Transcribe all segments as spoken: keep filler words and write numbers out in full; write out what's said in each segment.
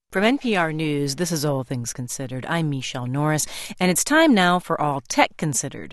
From N P R News, this is All Things Considered. I'm Michelle Norris, and it's time now for All Tech Considered.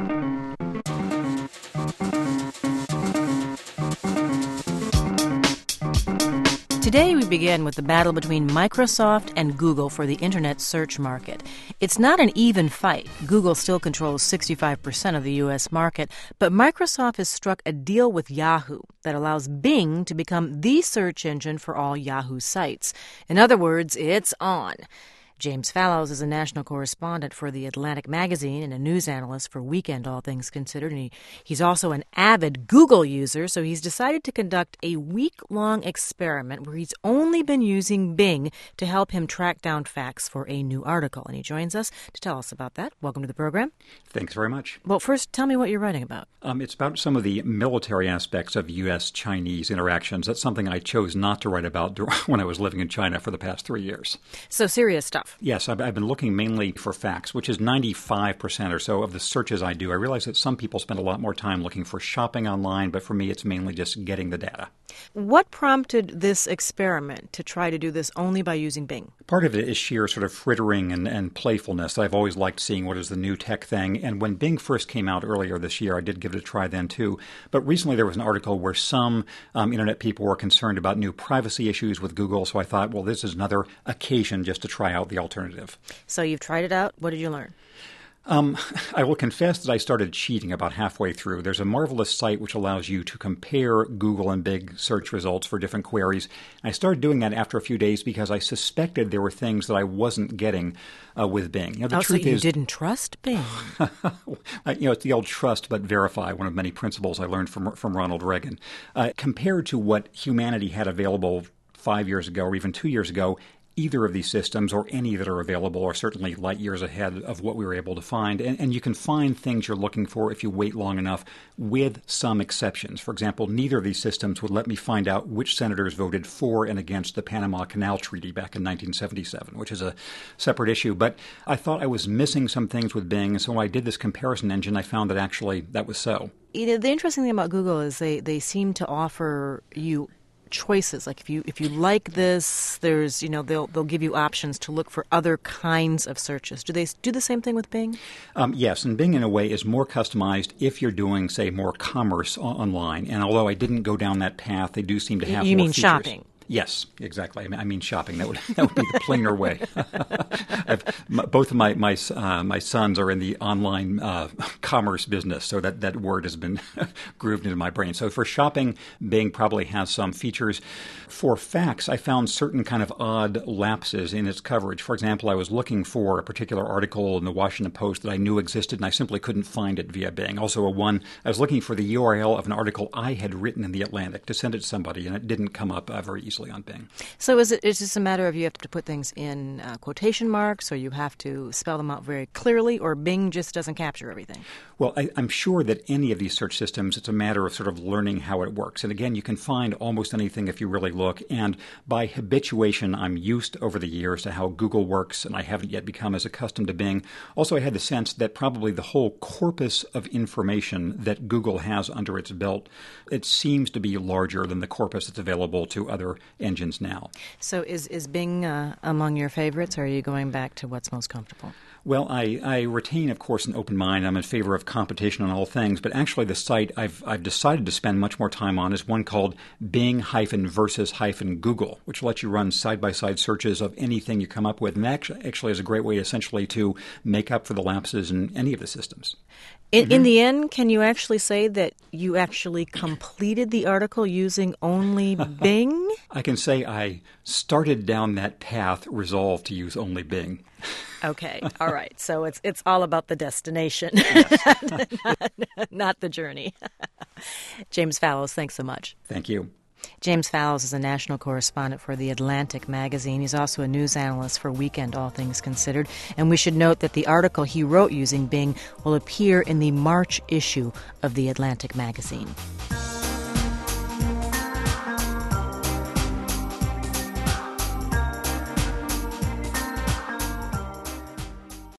Today we begin with the battle between Microsoft and Google for the internet search market. It's not an even fight. Google still controls sixty-five percent of the U S market, but Microsoft has struck a deal with Yahoo that allows Bing to become the search engine for all Yahoo sites. In other words, it's on. James Fallows is a national correspondent for The Atlantic magazine and a news analyst for Weekend All Things Considered. And he, he's also an avid Google user, so he's decided to conduct a week-long experiment where he's only been using Bing to help him track down facts for a new article. And he joins us to tell us about that. Welcome to the program. Thanks very much. Well, first, tell me what you're writing about. Um, it's about some of the military aspects of U S Chinese interactions. That's something I chose not to write about when I was living in China for the past three years. So serious stuff. Yes, I've, I've been looking mainly for facts, which is ninety-five percent or so of the searches I do. I realize that some people spend a lot more time looking for shopping online, but for me it's mainly just getting the data. What prompted this experiment to try to do this only by using Bing? Part of it is sheer sort of frittering and, and playfulness. I've always liked seeing what is the new tech thing. And when Bing first came out earlier this year, I did give it a try then too. But recently there was an article where some um, internet people were concerned about new privacy issues with Google. So I thought, well, this is another occasion just to try out the alternative. So you've tried it out. What did you learn? Um, I will confess that I started cheating about halfway through. There's a marvelous site which allows you to compare Google and Bing search results for different queries. I started doing that after a few days because I suspected there were things that I wasn't getting uh, with Bing. You know, the oh, truth so you is, didn't trust Bing? you know, it's the old trust but verify, one of many principles I learned from from Ronald Reagan. Uh, compared to what humanity had available five years ago or even two years ago, either of these systems or any that are available are certainly light years ahead of what we were able to find. And, and you can find things you're looking for if you wait long enough, with some exceptions. For example, neither of these systems would let me find out which senators voted for and against the Panama Canal Treaty back in nineteen seventy-seven, which is a separate issue. But I thought I was missing some things with Bing, so when I did this comparison engine, I found that actually that was so. You know, the interesting thing about Google is they, they seem to offer you choices. Like if you if you like this, there's, you know, they'll they'll give you options to look for other kinds of searches. Do they do the same thing with Bing? Um, yes, and Bing in a way is more customized if you're doing, say, more commerce o- online. And although I didn't go down that path, they do seem to have you more mean features. Shopping? Yes, exactly. I mean, I mean shopping. That would that would be the plainer way. I've, my, both of my my uh, my sons are in the online uh, commerce business, so that, that word has been grooved into my brain. So for shopping, Bing probably has some features. For facts, I found certain kind of odd lapses in its coverage. For example, I was looking for a particular article in the Washington Post that I knew existed, and I simply couldn't find it via Bing. Also, a one I was looking for the U R L of an article I had written in the Atlantic to send it to somebody, and it didn't come up uh, very easily on Bing. So is it is this a matter of you have to put things in uh, quotation marks, or you have to spell them out very clearly, or Bing just doesn't capture everything? Well, I, I'm sure that any of these search systems, it's a matter of sort of learning how it works. And again, you can find almost anything if you really look. And by habituation, I'm used over the years to how Google works, and I haven't yet become as accustomed to Bing. Also, I had the sense that probably the whole corpus of information that Google has under its belt, it seems to be larger than the corpus that's available to other engines now. So is, is Bing uh, among your favorites, or are you going back to what's most comfortable? Well, I, I retain, of course, an open mind. I'm in favor of competition on all things, but actually the site I've I've decided to spend much more time on is one called Bing versus Google, which lets you run side-by-side searches of anything you come up with. And that actually, actually is a great way essentially to make up for the lapses in any of the systems. In, mm-hmm. in the end, can you actually say that you actually completed the article using only Bing? I can say I started down that path resolved to use only Bing. Okay. All right. So it's it's all about the destination, not, not the journey. James Fallows, thanks so much. Thank you. James Fallows is a national correspondent for The Atlantic magazine. He's also a news analyst for Weekend All Things Considered. And we should note that the article he wrote using Bing will appear in the March issue of The Atlantic magazine.